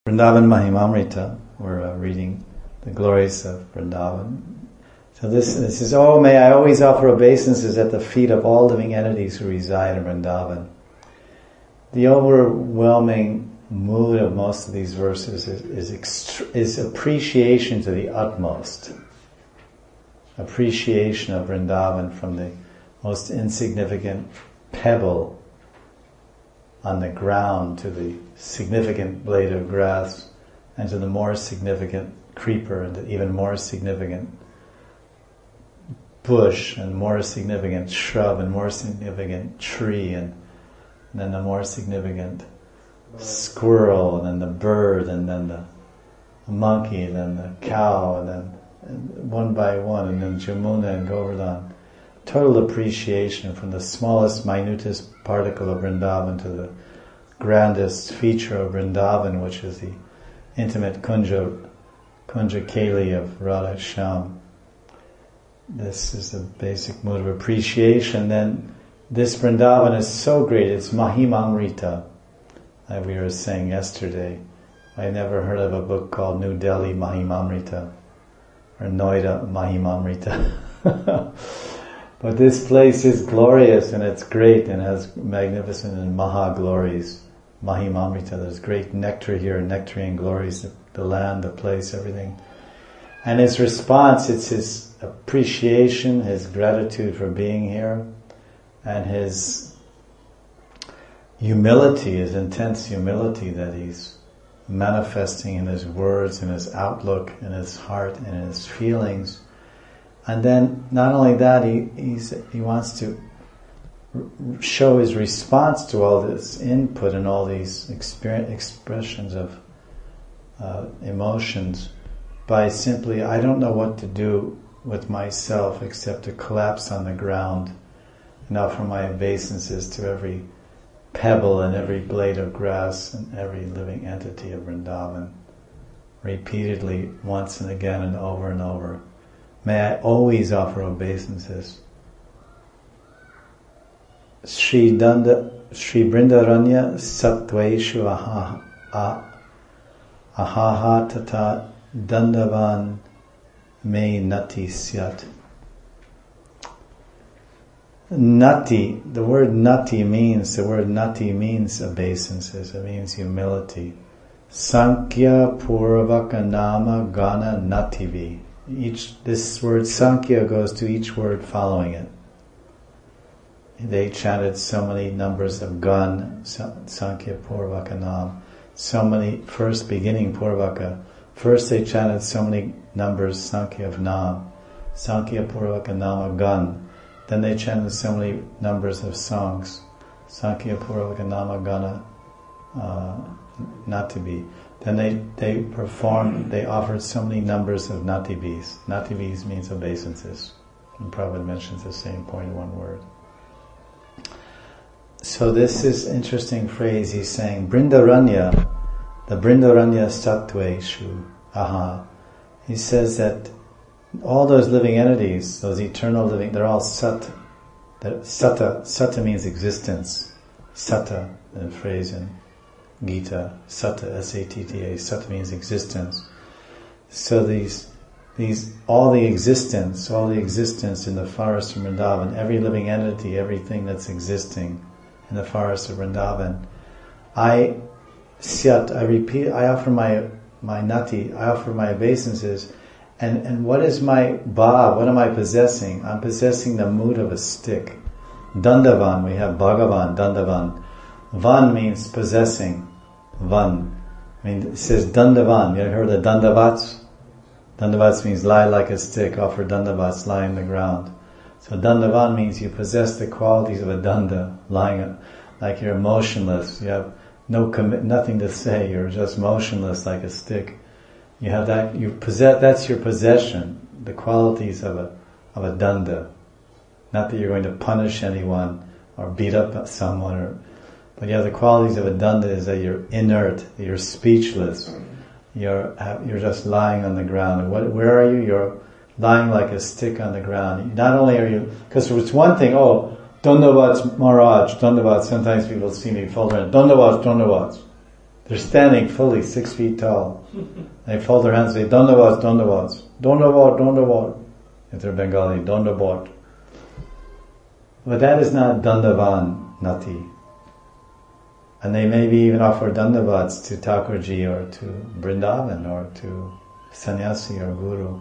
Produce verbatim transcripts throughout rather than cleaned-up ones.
Vrindavan Mahimamrita. We're uh, reading the glories of Vrindavan. So this, this is, oh, may I always offer obeisances at the feet of all living entities who reside in Vrindavan. The overwhelming mood of most of these verses is, is, extre- is appreciation to the utmost. Appreciation of Vrindavan from the most insignificant pebble on the ground to the significant blade of grass and to the more significant creeper and the even more significant bush and more significant shrub and more significant tree and then the more significant squirrel and then the bird and then the monkey and then the cow and then and one by one and then Jamuna and Govardhan. Total appreciation from the smallest, minutest particle of Vrindavan to the grandest feature of Vrindavan, which is the intimate Kunja, Kunja Keli of Radha Shyam. This is the basic mood of appreciation. Then this Vrindavan is so great, it's Mahimamrita, like we were saying yesterday. I never heard of a book called New Delhi Mahimamrita or Noida Mahimamrita. But this place is glorious and it's great and has magnificent and maha glories. Mahimamrita, there's great nectar here, nectarine glories, the, the land, the place, everything. And his response, it's his appreciation, his gratitude for being here, and his humility, his intense humility that he's manifesting in his words, in his outlook, in his heart, in his feelings. And then, not only that, he he's, he wants to r- show his response to all this input and all these experience, expressions of uh, emotions by simply, I don't know what to do with myself except to collapse on the ground and offer my obeisances to every pebble and every blade of grass and every living entity of Vrindavan, repeatedly, once and again and over and over. May I always offer obeisances. Sri Danda, Sri Brindaranya Sattvaishu aha, ah, ahaha tata dandavan me nati syat. Nati, the word nati means, the word nati means obeisances, it means humility. Sankhya Purvaka Nama Gana Nativi. Each, this word Sankhya goes to each word following it. They chanted so many numbers of Gan, Sankhya Purvaka Nam, so many, first beginning Purvaka. First they chanted so many numbers, Sankhya of Nam, Sankhya Purvaka Nama Gan. Then they chanted so many numbers of songs, Sankhya Purvaka Nama Gana uh, Natibi. Then they, they performed, they offered so many numbers of natibis. Natibis means obeisances. And Prabhupada mentions the same point in one word. So this is interesting phrase. He's saying, Brindaranya, the Brindaranya Sattvaishu, aha. He says that all those living entities, those eternal living, they're all sat. They're, sata, sata means existence. Sata, the phrase in Gita, Sata, S A T T A, Sata means existence. So these, these, all the existence, all the existence in the forest of Vrindavan, every living entity, everything that's existing in the forest of Vrindavan, I, Syat, I repeat, I offer my, my nati, I offer my obeisances, and, and what is my bhav, what am I possessing? I'm possessing the mood of a stick. Dandavan, we have Bhagavan, Dandavan. Van means possessing. Van. I mean, it says Dandavan. You ever heard of Dandavats? Dandavats means lie like a stick, offer Dandavats, lie on the ground. So Dandavan means you possess the qualities of a Danda, lying like you're motionless. You have no commit, nothing to say. You're just motionless like a stick. You have that. You possess. That's your possession. The qualities of a of a Danda. Not that you're going to punish anyone or beat up someone or. But yeah, the qualities of a danda is that you're inert, you're speechless, you're you're just lying on the ground. What, where are you? You're lying like a stick on the ground. Not only are you, because it's one thing, oh, Dandavats Maharaj, Dandavats, sometimes people see me fold around, Dandavats, Dandavats. They're standing fully six feet tall. They fold their hands and say, Dandavats, Dandavats, Dandavat, Dandavat. If they're Bengali, Dandavat. But that is not Dandavan Nati. And they maybe even offer Dandavats to Thakurji or to Vrindavan or to Sannyasi or Guru.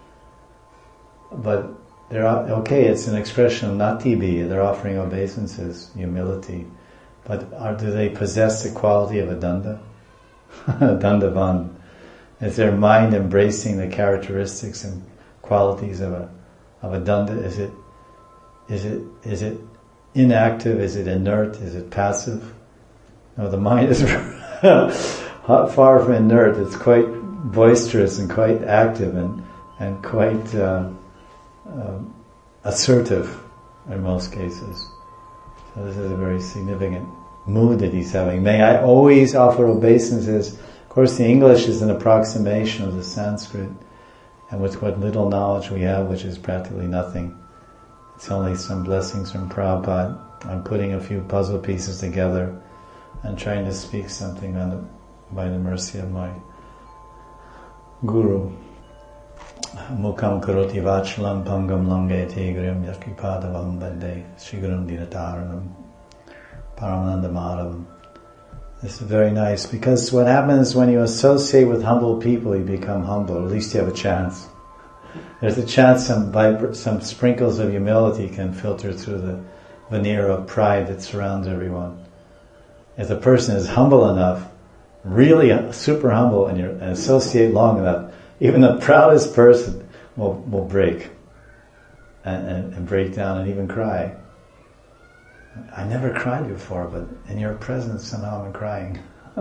But they're, okay, it's an expression of Nati Bhi, they're offering obeisances, humility. But are, do they possess the quality of a Danda? Dandavan. Is their mind embracing the characteristics and qualities of a of a Danda? Is it is it is it inactive? Is it inert? Is it passive? No, the mind is far from inert. It's quite boisterous and quite active and and quite uh, uh, assertive in most cases. So this is a very significant mood that he's having. May I always offer obeisances. Of course, the English is an approximation of the Sanskrit, and with what little knowledge we have, which is practically nothing, it's only some blessings from Prabhupada. I'm putting a few puzzle pieces together and trying to speak something on the, by the mercy of my Guru. Mukam karoti vachalam pangam lange tegrim yakipadavam bande shigurum dinataranam paramananda madhavam. This is very nice, because what happens when you associate with humble people, you become humble. At least you have a chance. There's a chance some vibra- some sprinkles of humility can filter through the veneer of pride that surrounds everyone. If the person is humble enough, really super humble, and you associate long enough, even the proudest person will will break and, and, and break down and even cry. I never cried before, but in your presence somehow I'm crying.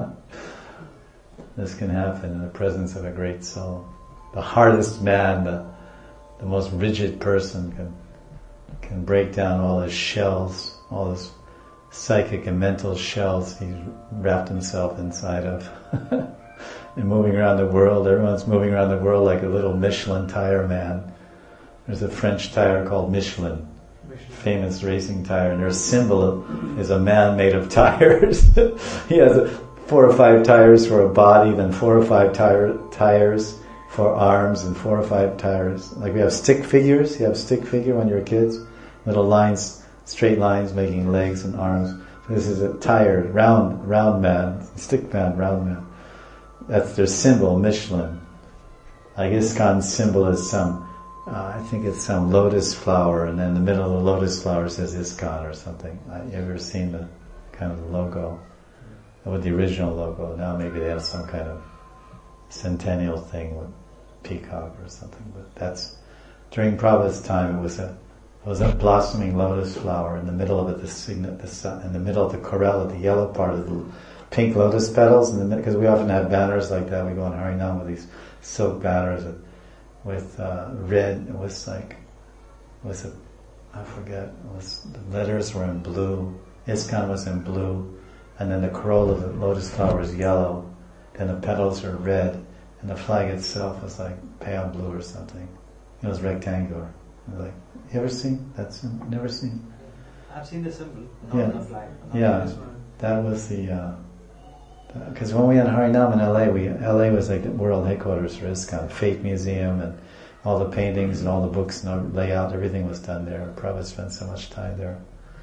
This can happen in the presence of a great soul. The hardest man, the the most rigid person can can break down all his shells, all his psychic and mental shells he's wrapped himself inside of. And moving around the world, everyone's moving around the world like a little Michelin tire man. There's a French tire called Michelin, famous racing tire, and their symbol is a man made of tires. He has four or five tires for a body, then four or five tire, tires for arms, and four or five tires. Like we have stick figures. You have stick figure when you're kids, little lines, straight lines making legs and arms. This is a tire, round, round man, stick man, round man. That's their symbol, Michelin. Like ISKCON's symbol is some, uh, I think it's some lotus flower, and then in the middle of the lotus flower says ISKCON or something. Uh, you ever seen the kind of the logo? With the original logo. Now maybe they have some kind of centennial thing with peacock or something. But that's, during Prabhupada's time, it was a it was a blossoming lotus flower. In the middle of it, the signet, the sun, in the middle of the corolla, the yellow part of the pink lotus petals, in the because we often have banners like that. We go on Harinam with these silk banners with, with uh, red. It was like, it was a, I forget. It was, the letters were in blue. ISKCON was in blue, and then the corolla of the lotus flower is yellow. Then the petals are red, and the flag itself was like pale blue or something. It was rectangular. It was like, you ever seen that symbol? Never seen? I've seen the symbol, not yeah. the flag. Not yeah, that was the. Because uh, when we had Harinam in L A, we L A was like the world headquarters for ISKCON, Fate Museum, and all the paintings and all the books and the layout, everything was done there. Prabhupada spent so much time there.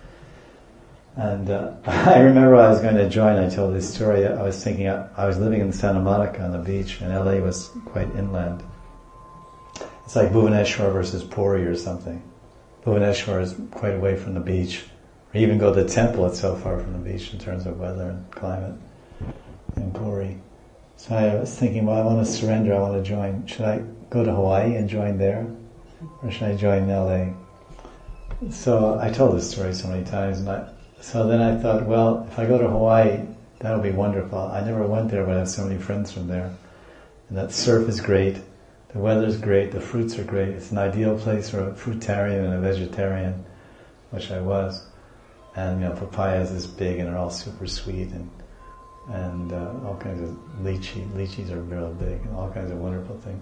And uh, I remember I was going to join, I told this story, I was thinking, I, I was living in Santa Monica on the beach, and L A was quite inland. It's like Bhubaneswar versus Puri or something. Bhubaneswar is quite away from the beach. Or even go to the temple, it's so far from the beach in terms of weather and climate in Puri. So I was thinking, well, I want to surrender, I want to join. Should I go to Hawaii and join there? Or should I join in L A? So I told this story so many times, and I, so then I thought, well, if I go to Hawaii, that'll be wonderful. I never went there, but I have so many friends from there. And that surf is great, the weather's great, the fruits are great. It's an ideal place for a fruitarian and a vegetarian, which I was. And, you know, papayas is big and they're all super sweet, and and uh, all kinds of lychee. Lychees are real big, and all kinds of wonderful things.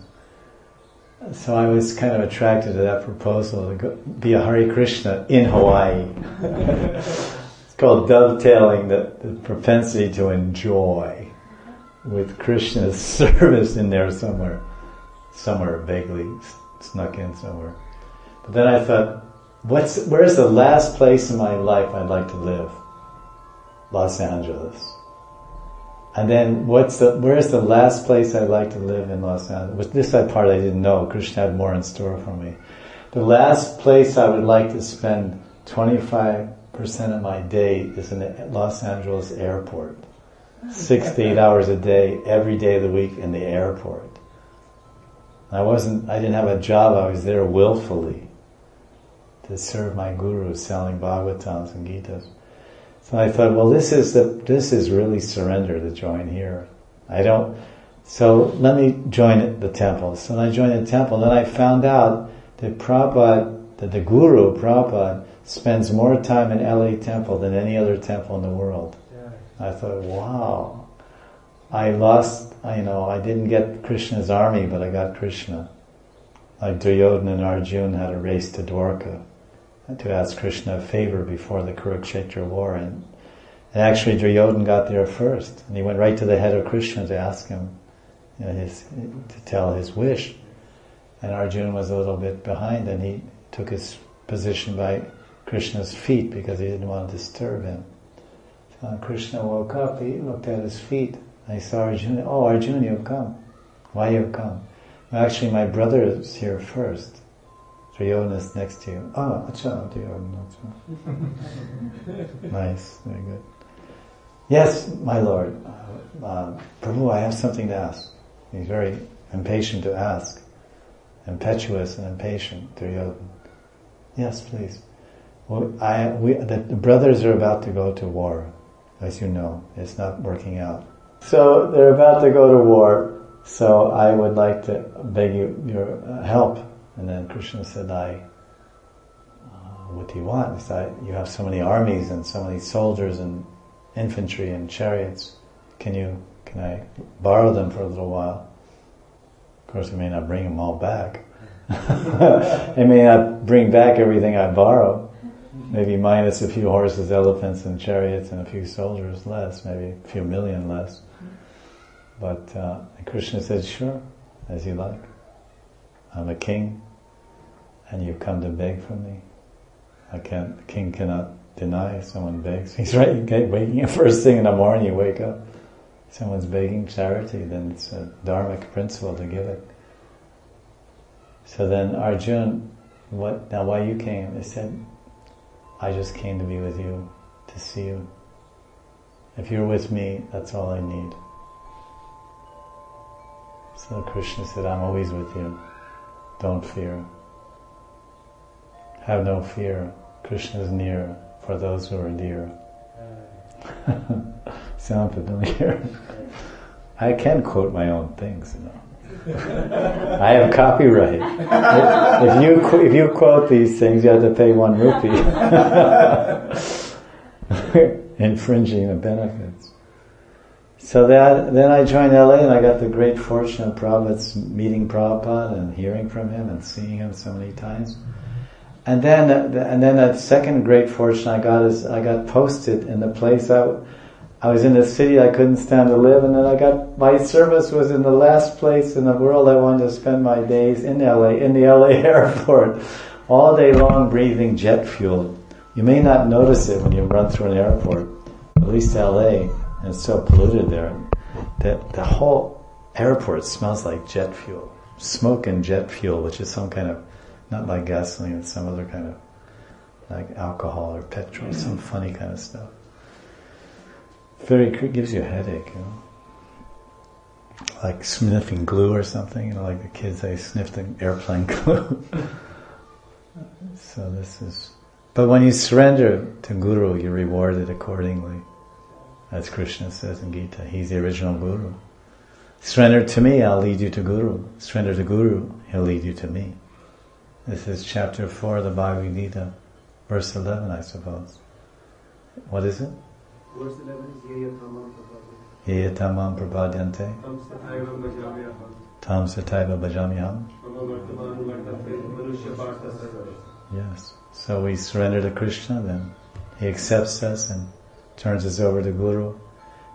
So I was kind of attracted to that proposal to go, be a Hare Krishna in Hawaii. It's called dovetailing, the, the propensity to enjoy. with Krishna's service in there somewhere, somewhere vaguely snuck in somewhere. But then I thought, what's where's the last place in my life I'd like to live? Los Angeles. And then what's the where's the last place I'd like to live in Los Angeles? With this part I didn't know. Krishna had more in store for me. The last place I would like to spend twenty-five percent of my day is in the Los Angeles airport. Six to eight hours a day, every day of the week in the airport. I wasn't, I didn't have a job, I was there willfully to serve my guru selling Bhagavatams and Gitas. So I thought, well, this is the, this is really surrender to join here. I don't, so let me join the temple. So I joined the temple, and then I found out that Prabhupada, that the guru, Prabhupada, spends more time in L A temple than any other temple in the world. I thought, wow, I lost, I know, I didn't get Krishna's army, but I got Krishna. Like Duryodhana and Arjuna had a race to Dwarka to ask Krishna a favor before the Kurukshetra war. And, and actually Duryodhana got there first. And he went right to the head of Krishna to ask him, you know, his, to tell his wish. And Arjuna was a little bit behind, and he took his position by Krishna's feet because he didn't want to disturb him. So when Krishna woke up, he looked at his feet, and he saw Arjuna. Oh, Arjuna, you've come. Why you've come? Well, actually, my brother is here first. Duryodhana is next to you. Oh, acha, Duryodhana, acha. Nice, very good. Yes, my lord. Uh, uh, Prabhu, I have something to ask. He's very impatient to ask. Impetuous and impatient, Duryodhana. Yes, please. Well, I, we, the, the brothers are about to go to war. As you know, it's not working out. So they're about to go to war, so I would like to beg you your uh, help. And then Krishna said, I, uh, what do you want? He said, you have so many armies and so many soldiers and infantry and chariots. Can you, can I borrow them for a little while? Of course, I may not bring them all back. I may not bring back everything I borrow. Maybe minus a few horses, elephants, and chariots, and a few soldiers less, maybe a few million less. But uh, Krishna said, sure, as you like. I'm a king, and you've come to beg from me. I can't, the king cannot deny if someone begs. He's right, you get waking up first thing in the morning, you wake up. Someone's begging charity, then it's a dharmic principle to give it. So then Arjuna, what, now why you came? He said, I just came to be with you, to see you. If you're with me, that's all I need. So Krishna said, I'm always with you. Don't fear. Have no fear. Krishna is near for those who are dear. Sound familiar? I can quote my own things, you know. I have copyright. If you if you quote these things, you have to pay one rupee, infringing the benefits. So that then I joined L A, and I got the great fortune of Prabhupada's meeting Prabhupada and hearing from him and seeing him so many times. And then and then that second great fortune I got is I got posted in the place I. I was in a city I couldn't stand to live, and then I got, my service was in the last place in the world I wanted to spend my days, in L A, in the L A airport, all day long breathing jet fuel. You may not notice it when you run through an airport, at least L A, and it's so polluted there. The, the whole airport smells like jet fuel. Smoke and jet fuel, which is some kind of, not like gasoline, it's some other kind of, like alcohol or petrol, some funny kind of stuff. Very, gives you a headache, you know. Like sniffing glue or something, you know, like the kids, they sniffed the airplane glue. So this is, but when you surrender to Guru, you're rewarded accordingly. As Krishna says in Gita, he's the original Guru. Surrender to me, I'll lead you to Guru. Surrender to Guru, he'll lead you to me. This is chapter four of the Bhagavad Gita, verse eleven, I suppose. What is it? Verse eleven is Yeyatamam Prabhadyante. Yeyatamam Prabhadyante. Tam sataiva bhajamyaham. Tam sataiva bhajamyaham. Manushya partha sarva. Yes. So we surrender to Krishna, then he accepts us and turns us over to Guru.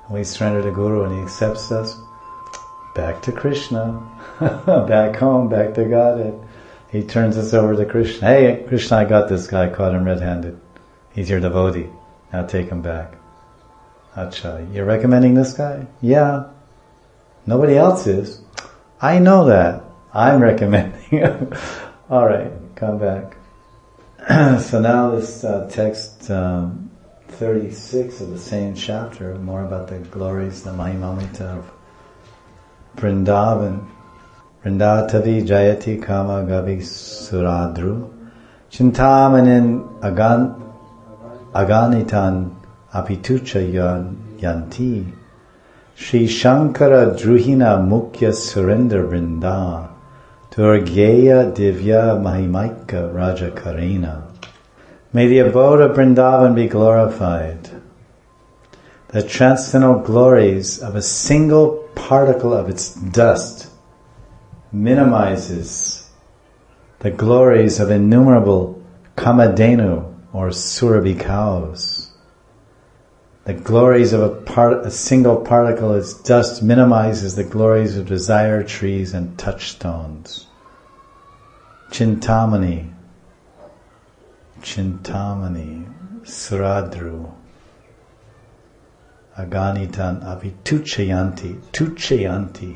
We surrender to Guru and he accepts us. Back to Krishna. Back home, back to Godhead. He turns us over to Krishna. Hey, Krishna, I got this guy, caught him red-handed. He's your devotee. Now take him back. Acha, you're recommending this guy? Yeah. Nobody else is. I know that. I'm recommending. Alright, come back. So now this uh, text um, thirty-six of the same chapter, more about the glories, the Mahimamrita of Vrindavan. Vrindatavi Jayati Kama Gavi Suradru Chintamanin Agan Aganitan Apitucha Yanti Shri Shankara Druhina Mukhya Surrender Vrinda Durgeya Divya Mahimaika Raja Karina. May the abode of Vrindavan be glorified. The transcendental glories of a single particle of its dust minimizes the glories of innumerable Kamadhenu or Surabhi cows. The glories of a, part, a single particle of its dust minimizes the glories of desire trees and touchstones. Chintamani, Chintamani, Suradru, Aganitan api tuchayanti, tuchayanti.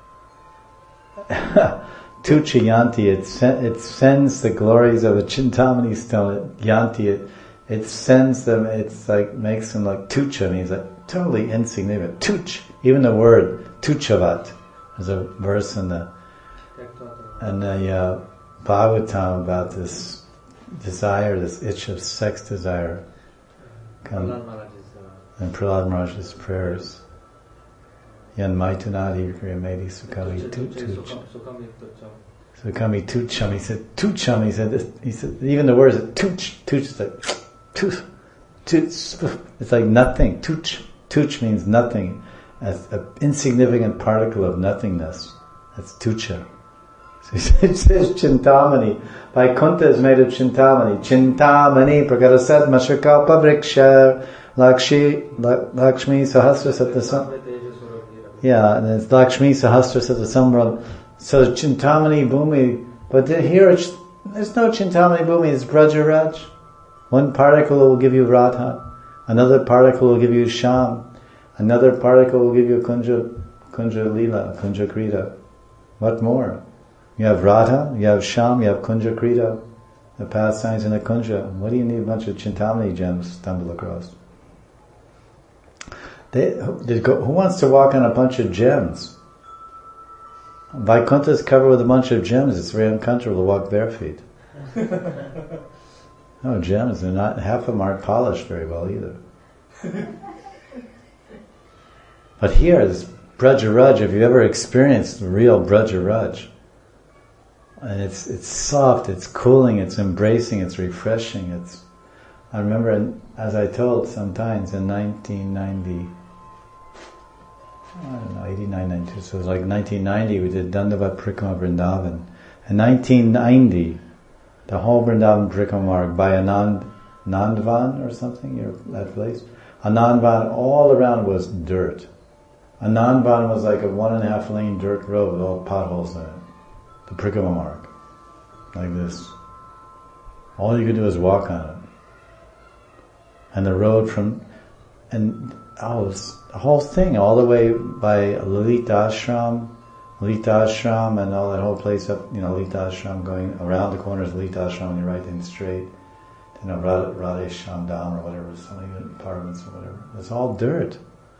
Tuchayanti, it, it sends the glories of a Chintamani stone, yanti, it, it sends them, it's like, makes them like tucha, means like totally insignificant. Tuch, even the word tuchavat, there's a verse in the, in the uh, Bhagavatam about this desire, this itch of sex desire. Come, and Prahlad Maharaj's prayers. Yan maitunadi kriyamedi sukami tuch. Sukami tucham. He said tucham. He said he said even the words tuch tuch is like tuch tuch. It's like nothing. Tuch tuch means nothing. As an insignificant particle of nothingness. That's tucha. So he says Chintamani. Vaikuntha is made of Chintamani. Chintamani prakarasad mashakalpa vriksha. Lakshmi, Lakshmi Sahasra Satasam. Yeah, and it's Lakshmi Sahasra Satasambram. So Chintamani Bhumi, but here it's, there's no Chintamani Bhumi, it's Brajaraj. One particle will give you Radha, another particle will give you Sham, another particle will give you Kunja, Kunja Leela, Kunja Krita. What more? You have Radha, you have Sham, you have Kunja Krita, the pastimes in the Kunja. What do you need a bunch of Chintamani gems to stumble across? They, who wants to walk on a bunch of gems? Vaikuntha is covered with a bunch of gems. It's very uncomfortable to walk bare feet. No, gems, they're not, half of them aren't polished very well either. But here, this Brajaraj, if you've ever experienced real Brajaraj, and it's it's soft, it's cooling, it's embracing, it's refreshing. It's. I remember, in, as I told sometimes in nineteen ninety, I don't know, eighty-nine, ninety-two, so it was like nineteen ninety, we did Dandavat Parikrama Vrindavan. In nineteen ninety, the whole Vrindavan Parikrama mark by Anand, Nandvan or something, your, that place, Anandvan all around was dirt. Anandvan was like a one and a half lane dirt road with all potholes in it. The Parikrama mark. Like this. All you could do is walk on it. And the road from, and oh, the whole thing, all the way by Lalita Ashram, Lalita Ashram, and all that whole place up, you know, Lalita Ashram, going around the corners of Lalita Ashram on your right hand straight, you know, Radhe Sham Dham or whatever, so many apartments or whatever. It's all dirt.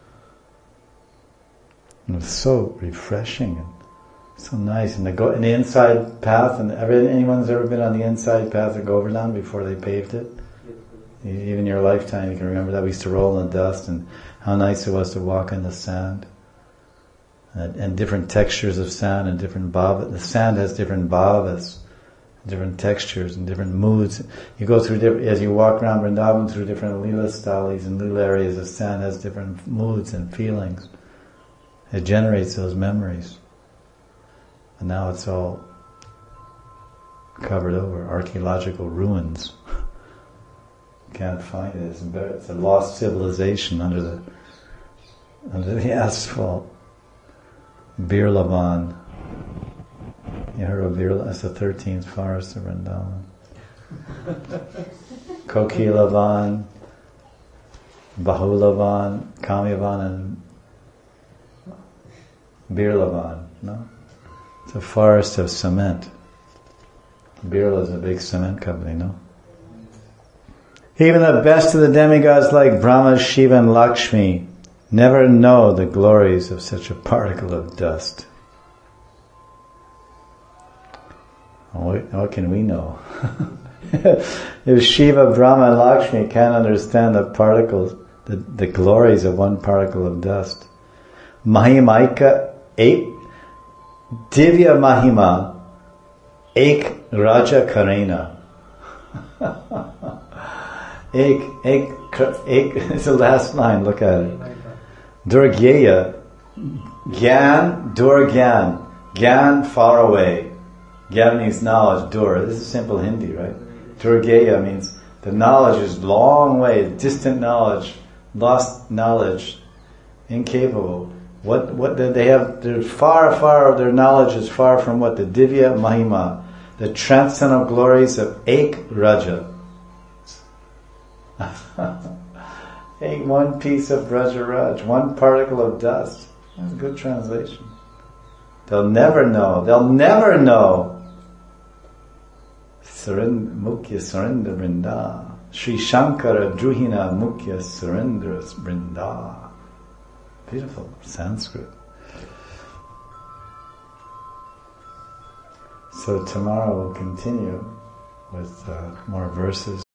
And it's so refreshing and so nice. And the go, and the inside path, and every, anyone's ever been on the inside path of Govardhan before they paved it? Even your lifetime, you can remember that we used to roll in the dust, and how nice it was to walk in the sand, and, and different textures of sand and different bhavas. The sand has different bhavas, different textures and different moods. You go through different, as you walk around Vrindavan through different lila stalis and lila areas, the sand has different moods and feelings. It generates those memories, and now it's all covered over, archaeological ruins. Can't find it. It's, it's a lost civilization under the under the asphalt. Birlavan. You heard of Birla? That's the thirteenth forest of Vrindavan. Kokilavan, Bahulavan, Kamyavan, and Birlavan. No? It's a forest of cement. Birla is a big cement company, no? Even the best of the demigods like Brahma, Shiva, and Lakshmi never know the glories of such a particle of dust. What, what can we know? If Shiva, Brahma, and Lakshmi can't understand the particles, the, the glories of one particle of dust. Mahimaika, eight, Divya Mahima, Ek Raja Karena. Ek, ek, ek, it's the last line, look at it. Durgyeya, Gyan, Durgyan, Gyan far away. Gyan means knowledge, Dur. This is simple Hindi, right? Durgyeya means the knowledge is long way, distant knowledge, lost knowledge, incapable. What what they have? They're far, far. Their knowledge is far from what the Divya Mahima, the transcendental glories of Ek Raja. Take one piece of Raja Raj, one particle of dust. That's a good translation. They'll never know. They'll never know. Surind, Mukhya Surendra Vrinda. Sri Shankara Druhina Mukhya Surendra Vrinda. Beautiful Sanskrit. So tomorrow we'll continue with uh, more verses.